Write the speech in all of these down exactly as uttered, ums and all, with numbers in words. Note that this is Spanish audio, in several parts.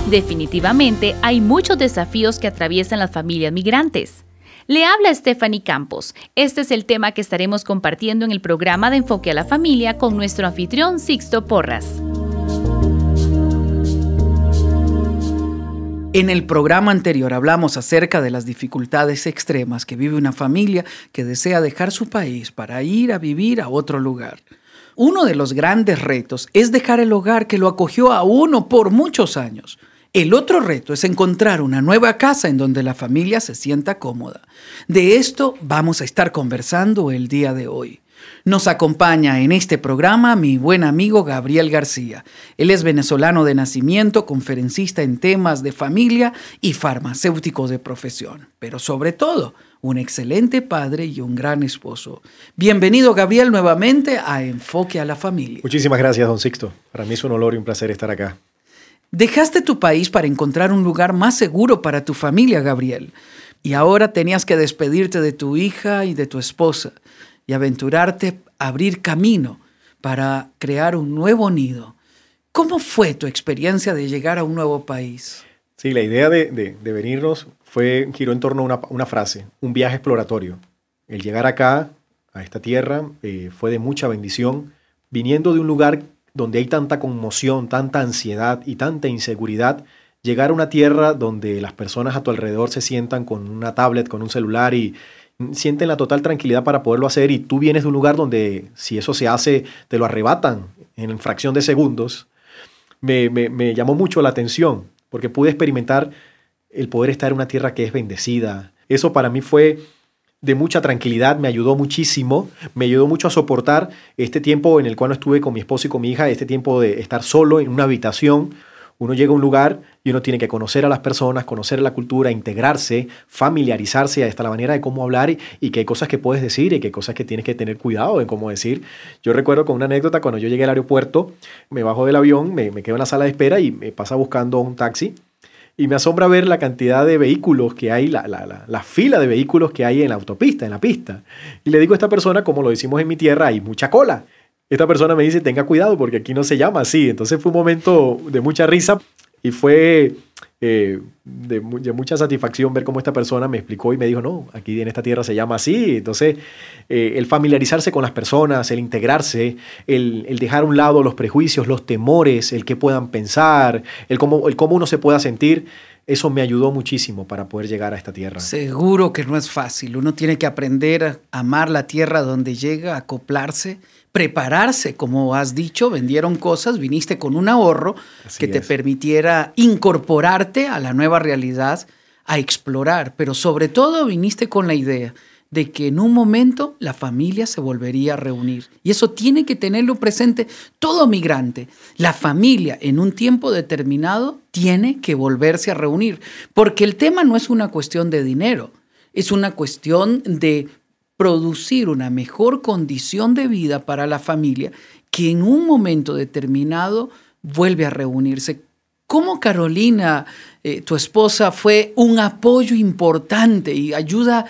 Definitivamente hay muchos desafíos que atraviesan las familias migrantes. Le habla Stephanie Campos. Este es el tema que estaremos compartiendo en el programa de Enfoque a la Familia con nuestro anfitrión Sixto Porras. En el programa anterior hablamos acerca de las dificultades extremas que vive una familia que desea dejar su país para ir a vivir a otro lugar. Uno de los grandes retos es dejar el hogar que lo acogió a uno por muchos años. El otro reto es encontrar una nueva casa en donde la familia se sienta cómoda. De esto vamos a estar conversando el día de hoy. Nos acompaña en este programa mi buen amigo Gabriel García. Él es venezolano de nacimiento, conferencista en temas de familia y farmacéutico de profesión. Pero sobre todo, un excelente padre y un gran esposo. Bienvenido, Gabriel, nuevamente a Enfoque a la Familia. Muchísimas gracias, don Sixto. Para mí es un honor y un placer estar acá. Dejaste tu país para encontrar un lugar más seguro para tu familia, Gabriel. Y ahora tenías que despedirte de tu hija y de tu esposa y aventurarte a abrir camino para crear un nuevo nido. ¿Cómo fue tu experiencia de llegar a un nuevo país? Sí, la idea de, de, de venirnos fue, giró en torno a una, una frase, un viaje exploratorio. El llegar acá, a esta tierra, eh, fue de mucha bendición, viniendo de un lugar donde hay tanta conmoción, tanta ansiedad y tanta inseguridad. Llegar a una tierra donde las personas a tu alrededor se sientan con una tablet, con un celular y sienten la total tranquilidad para poderlo hacer, y tú vienes de un lugar donde si eso se hace te lo arrebatan en fracción de segundos. Me, me, me llamó mucho la atención porque pude experimentar el poder estar en una tierra que es bendecida. Eso para mí fue de mucha tranquilidad, me ayudó muchísimo, me ayudó mucho a soportar este tiempo en el cual no estuve con mi esposo y con mi hija, este tiempo de estar solo en una habitación. Uno llega a un lugar y uno tiene que conocer a las personas, conocer la cultura, integrarse, familiarizarse hasta la manera de cómo hablar y, y que hay cosas que puedes decir y que hay cosas que tienes que tener cuidado en cómo decir. Yo recuerdo con una anécdota, cuando yo llegué al aeropuerto, me bajo del avión, me, me quedo en la sala de espera y me pasa buscando un taxi. Y me asombra ver la cantidad de vehículos que hay, la, la, la, la fila de vehículos que hay en la autopista, en la pista. Y le digo a esta persona, como lo decimos en mi tierra, hay mucha cola. Esta persona me dice, tenga cuidado porque aquí no se llama así. Entonces fue un momento de mucha risa y fue eh, de, de mucha satisfacción ver cómo esta persona me explicó y me dijo, no, aquí en esta tierra se llama así. Entonces eh, el familiarizarse con las personas, el integrarse, el, el dejar a un lado los prejuicios, los temores, el que puedan pensar, el cómo, el cómo uno se pueda sentir, eso me ayudó muchísimo para poder llegar a esta tierra. Seguro que no es fácil. Uno tiene que aprender a amar la tierra donde llega, acoplarse, prepararse, como has dicho, vendieron cosas, viniste con un ahorro Así que te es. permitiera incorporarte a la nueva realidad, a explorar, pero sobre todo viniste con la idea de que en un momento la familia se volvería a reunir. Y eso tiene que tenerlo presente todo migrante. La familia en un tiempo determinado tiene que volverse a reunir, porque el tema no es una cuestión de dinero, es una cuestión de producir una mejor condición de vida para la familia que en un momento determinado vuelve a reunirse. ¿Cómo Carolina, eh, tu esposa, fue un apoyo importante y ayuda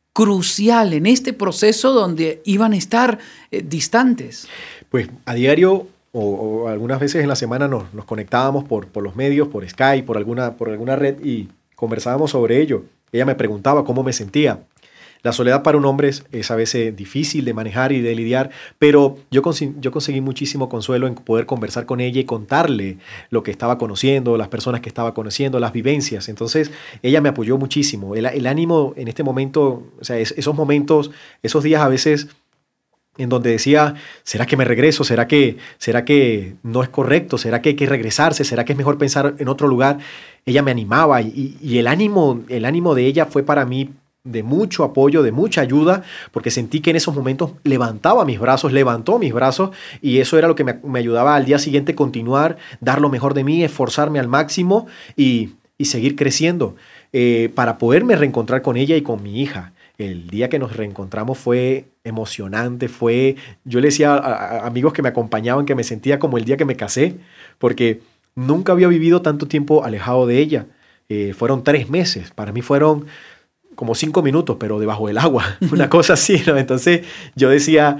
crucial en este proceso donde iban a estar eh, distantes? Pues a diario o, o algunas veces en la semana nos, nos conectábamos por, por los medios, por Skype, por alguna, por alguna red y conversábamos sobre ello. Ella me preguntaba cómo me sentía. La soledad para un hombre es, es a veces difícil de manejar y de lidiar, pero yo, cons- yo conseguí muchísimo consuelo en poder conversar con ella y contarle lo que estaba conociendo, las personas que estaba conociendo, las vivencias. Entonces, ella me apoyó muchísimo. El, el ánimo en este momento, o sea, es, esos momentos, esos días a veces en donde decía, ¿será que me regreso? ¿Será que, será que no es correcto? ¿Será que hay que regresarse? ¿Será que es mejor pensar en otro lugar? Ella me animaba y, y el ánimo, el ánimo de ella fue para mí de mucho apoyo, de mucha ayuda, porque sentí que en esos momentos levantaba mis brazos, levantó mis brazos, y eso era lo que me, me ayudaba al día siguiente continuar, dar lo mejor de mí, esforzarme al máximo y, y seguir creciendo, eh, para poderme reencontrar con ella y con mi hija. El día que nos reencontramos fue emocionante, fue, yo le decía a, a amigos que me acompañaban que me sentía como el día que me casé, porque nunca había vivido tanto tiempo alejado de ella. Eh, fueron tres meses, para mí fueron como cinco minutos, pero debajo del agua, una cosa así, ¿no? Entonces yo decía,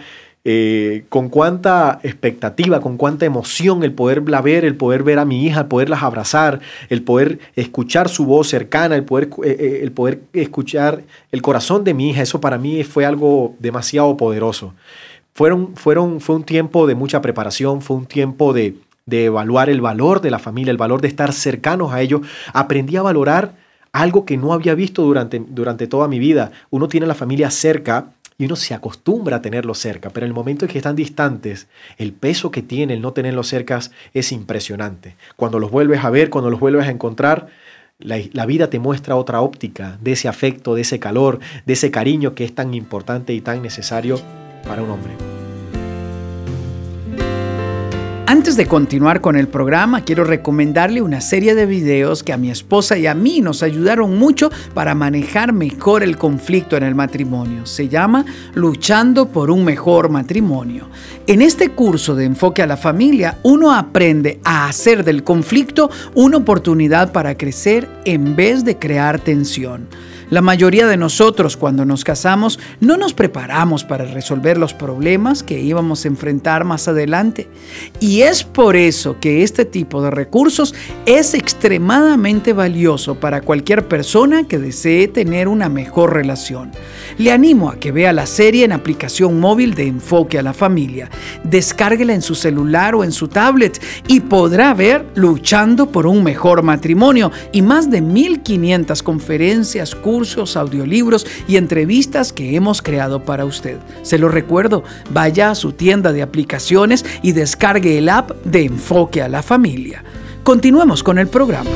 eh, con cuánta expectativa, con cuánta emoción el poderla ver, el poder ver a mi hija, el poderlas abrazar, el poder escuchar su voz cercana, el poder, eh, el poder escuchar el corazón de mi hija. Eso para mí fue algo demasiado poderoso. Fueron, fueron, fue un tiempo de mucha preparación, fue un tiempo de, de evaluar el valor de la familia, el valor de estar cercanos a ellos. Aprendí a valorar algo que no había visto durante, durante toda mi vida. Uno tiene la familia cerca y uno se acostumbra a tenerlos cerca, pero en el momento en que están distantes, el peso que tiene el no tenerlos cerca es impresionante. Cuando los vuelves a ver, cuando los vuelves a encontrar, la, la vida te muestra otra óptica de ese afecto, de ese calor, de ese cariño que es tan importante y tan necesario para un hombre. Antes de continuar con el programa, quiero recomendarle una serie de videos que a mi esposa y a mí nos ayudaron mucho para manejar mejor el conflicto en el matrimonio. Se llama Luchando por un mejor matrimonio. En este curso de enfoque a la familia, uno aprende a hacer del conflicto una oportunidad para crecer en vez de crear tensión. La mayoría de nosotros, cuando nos casamos, no nos preparamos para resolver los problemas que íbamos a enfrentar más adelante. Y es por eso que este tipo de recursos es extremadamente valioso para cualquier persona que desee tener una mejor relación. Le animo a que vea la serie en aplicación móvil de Enfoque a la Familia. Descárguela en su celular o en su tablet y podrá ver Luchando por un mejor matrimonio y más de mil quinientas conferencias, cursos, cursos, audiolibros y entrevistas que hemos creado para usted. Se lo recuerdo, vaya a su tienda de aplicaciones y descargue el app de Enfoque a la Familia. Continuemos con el programa.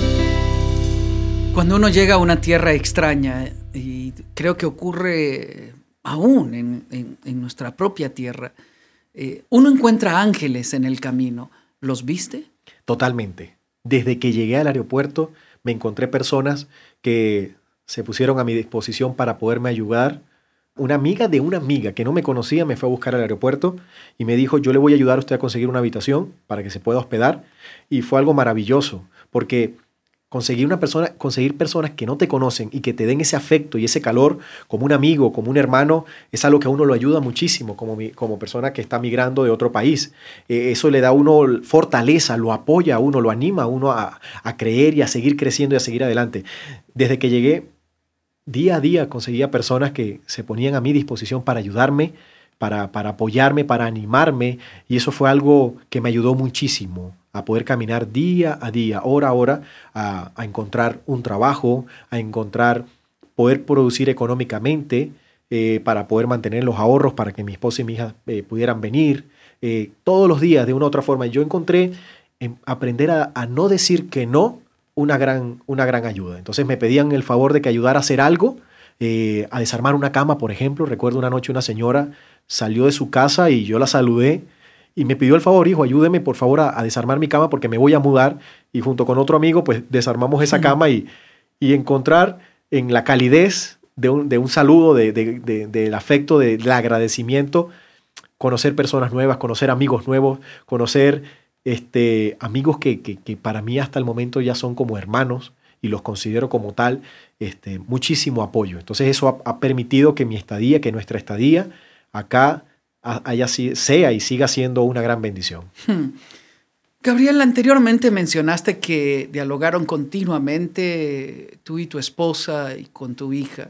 Cuando uno llega a una tierra extraña, y creo que ocurre aún en, en, en nuestra propia tierra, eh, uno encuentra ángeles en el camino. ¿Los viste? Totalmente. Desde que llegué al aeropuerto, me encontré personas que se pusieron a mi disposición para poderme ayudar. Una amiga de una amiga que no me conocía me fue a buscar al aeropuerto y me dijo, yo le voy a ayudar a usted a conseguir una habitación para que se pueda hospedar. Y fue algo maravilloso, porque conseguir, una persona, conseguir personas que no te conocen y que te den ese afecto y ese calor como un amigo, como un hermano, es algo que a uno lo ayuda muchísimo como, mi, como persona que está migrando de otro país. Eh, eso le da a uno fortaleza, lo apoya a uno, lo anima a uno a, a creer y a seguir creciendo y a seguir adelante. Desde que llegué, día a día conseguía personas que se ponían a mi disposición para ayudarme, para, para apoyarme, para animarme, y eso fue algo que me ayudó muchísimo a poder caminar día a día, hora a hora, a, a encontrar un trabajo, a encontrar, poder producir económicamente, eh, para poder mantener los ahorros para que mi esposa y mi hija eh, pudieran venir, eh, todos los días de una u otra forma. Yo encontré en aprender a, a no decir que no, Una gran, una gran ayuda. Entonces me pedían el favor de que ayudara a hacer algo, eh, a desarmar una cama, por ejemplo. Recuerdo una noche una señora salió de su casa y yo la saludé y me pidió el favor, hijo, ayúdeme por favor a, a desarmar mi cama porque me voy a mudar. Y junto con otro amigo, pues desarmamos esa cama y, y encontrar en la calidez de un, de un saludo, de, de, de, del afecto, del agradecimiento, conocer personas nuevas, conocer amigos nuevos, conocer Este, amigos que, que, que para mí hasta el momento ya son como hermanos y los considero como tal, este, muchísimo apoyo. Entonces eso ha, ha permitido que mi estadía, que nuestra estadía acá haya, sea y siga siendo una gran bendición. Hmm. Gabriel, anteriormente mencionaste que dialogaron continuamente tú y tu esposa y con tu hija.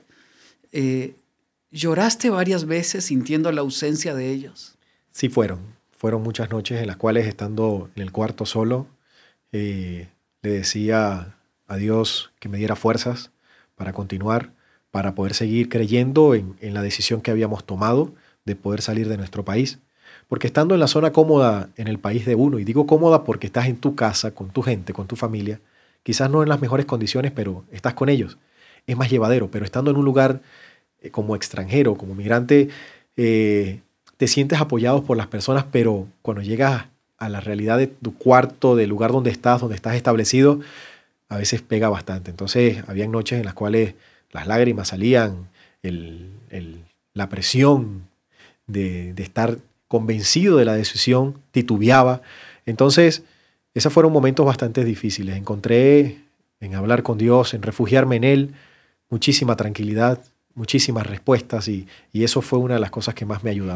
Eh, ¿Lloraste varias veces sintiendo la ausencia de ellos? Sí fueron. Fueron muchas noches en las cuales, estando en el cuarto solo, eh, le decía a Dios que me diera fuerzas para continuar, para poder seguir creyendo en, en la decisión que habíamos tomado de poder salir de nuestro país. Porque estando en la zona cómoda en el país de uno, y digo cómoda porque estás en tu casa, con tu gente, con tu familia, quizás no en las mejores condiciones, pero estás con ellos, es más llevadero. Pero estando en un lugar eh, como extranjero, como migrante, eh, te sientes apoyado por las personas, pero cuando llegas a la realidad de tu cuarto, del lugar donde estás, donde estás establecido, a veces pega bastante. Entonces, habían noches en las cuales las lágrimas salían, el, el, la presión de, de estar convencido de la decisión titubeaba. Entonces, esos fueron momentos bastante difíciles. Encontré en hablar con Dios, en refugiarme en Él, muchísima tranquilidad, muchísimas respuestas, y, y eso fue una de las cosas que más me ha ayudado.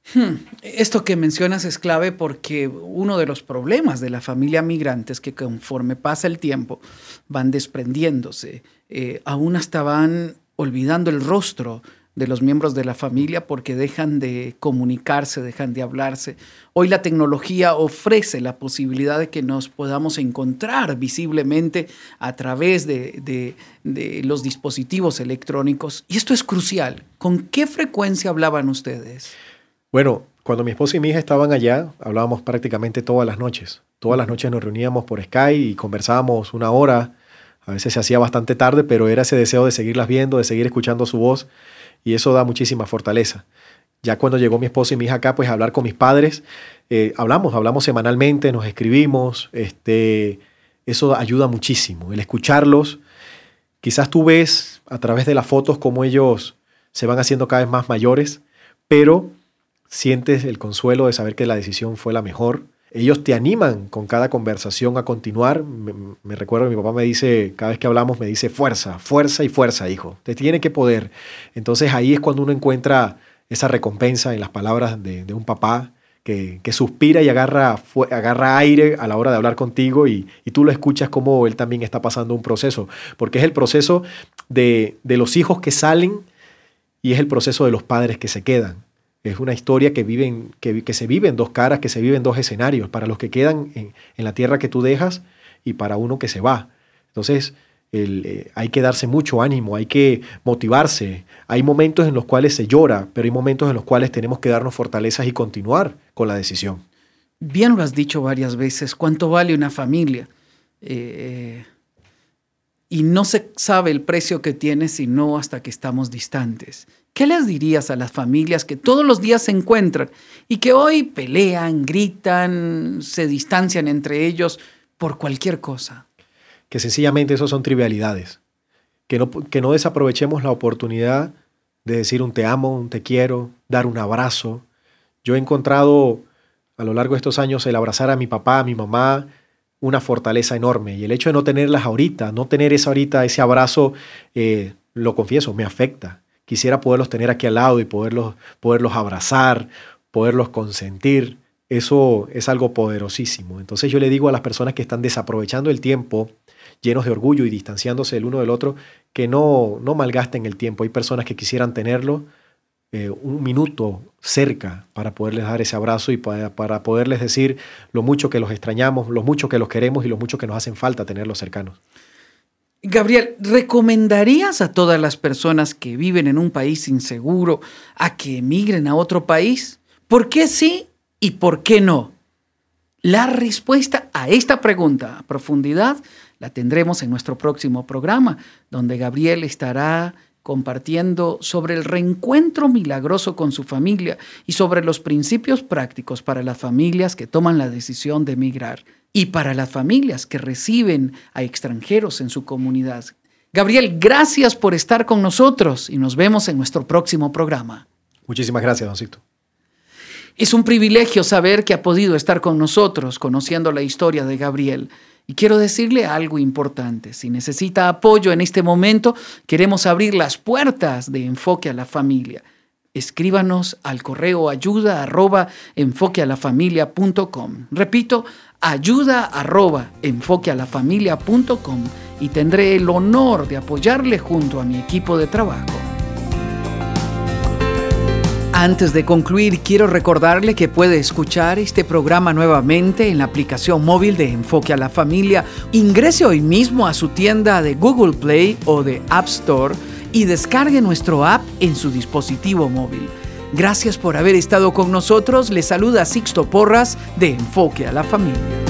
Hmm. Esto que mencionas es clave porque uno de los problemas de la familia migrante es que conforme pasa el tiempo van desprendiéndose, eh, aún hasta van olvidando el rostro de los miembros de la familia porque dejan de comunicarse, dejan de hablarse. Hoy la tecnología ofrece la posibilidad de que nos podamos encontrar visiblemente a través de, de, de los dispositivos electrónicos y esto es crucial. ¿Con qué frecuencia hablaban ustedes? Bueno, cuando mi esposa y mi hija estaban allá, hablábamos prácticamente todas las noches. Todas las noches nos reuníamos por Skype y conversábamos una hora. A veces se hacía bastante tarde, pero era ese deseo de seguirlas viendo, de seguir escuchando su voz. Y eso da muchísima fortaleza. Ya cuando llegó mi esposa y mi hija acá, pues a hablar con mis padres, eh, hablamos, hablamos semanalmente, nos escribimos. Este, eso ayuda muchísimo, el escucharlos. Quizás tú ves a través de las fotos cómo ellos se van haciendo cada vez más mayores, pero sientes el consuelo de saber que la decisión fue la mejor. Ellos te animan con cada conversación a continuar. Me, me recuerdo que mi papá me dice, cada vez que hablamos, me dice fuerza, fuerza y fuerza, hijo. Te tiene que poder. Entonces ahí es cuando uno encuentra esa recompensa en las palabras de, de un papá que, que suspira y agarra, fu- agarra aire a la hora de hablar contigo y, y tú lo escuchas como él también está pasando un proceso. Porque es el proceso de, de los hijos que salen y es el proceso de los padres que se quedan. Es una historia que, viven, que, que se vive en dos caras, que se vive en dos escenarios, para los que quedan en, en la tierra que tú dejas y para uno que se va. Entonces, el, eh, hay que darse mucho ánimo, hay que motivarse. Hay momentos en los cuales se llora, pero hay momentos en los cuales tenemos que darnos fortalezas y continuar con la decisión. Bien lo has dicho varias veces, ¿cuánto vale una familia? Eh, y no se sabe el precio que tiene sino hasta que estamos distantes. ¿Qué les dirías a las familias que todos los días se encuentran y que hoy pelean, gritan, se distancian entre ellos por cualquier cosa? Que sencillamente eso son trivialidades. Que no, que no desaprovechemos la oportunidad de decir un te amo, un te quiero, dar un abrazo. Yo he encontrado a lo largo de estos años el abrazar a mi papá, a mi mamá, una fortaleza enorme. Y el hecho de no tenerlas ahorita, no tener esa ahorita, ese abrazo, eh, lo confieso, me afecta. Quisiera poderlos tener aquí al lado y poderlos, poderlos abrazar, poderlos consentir. Eso es algo poderosísimo. Entonces yo le digo a las personas que están desaprovechando el tiempo, llenos de orgullo y distanciándose el uno del otro, que no, no malgasten el tiempo. Hay personas que quisieran tenerlo eh, un minuto cerca para poderles dar ese abrazo y para, para poderles decir lo mucho que los extrañamos, lo mucho que los queremos y lo mucho que nos hacen falta tenerlos cercanos. Gabriel, ¿recomendarías a todas las personas que viven en un país inseguro a que emigren a otro país? ¿Por qué sí y por qué no? La respuesta a esta pregunta a profundidad la tendremos en nuestro próximo programa, donde Gabriel estará compartiendo sobre el reencuentro milagroso con su familia y sobre los principios prácticos para las familias que toman la decisión de emigrar y para las familias que reciben a extranjeros en su comunidad. Gabriel, gracias por estar con nosotros y nos vemos en nuestro próximo programa. Muchísimas gracias, Don Sixto. Es un privilegio saber que ha podido estar con nosotros conociendo la historia de Gabriel. Y quiero decirle algo importante. Si necesita apoyo en este momento, queremos abrir las puertas de Enfoque a la Familia. Escríbanos al correo ayuda arroba enfoquealafamilia punto com. Repito, ayuda arroba enfoquealafamilia punto com y tendré el honor de apoyarle junto a mi equipo de trabajo. Antes de concluir, quiero recordarle que puede escuchar este programa nuevamente en la aplicación móvil de Enfoque a la Familia. Ingrese hoy mismo a su tienda de Google Play o de App Store y descargue nuestro app en su dispositivo móvil. Gracias por haber estado con nosotros. Les saluda Sixto Porras de Enfoque a la Familia.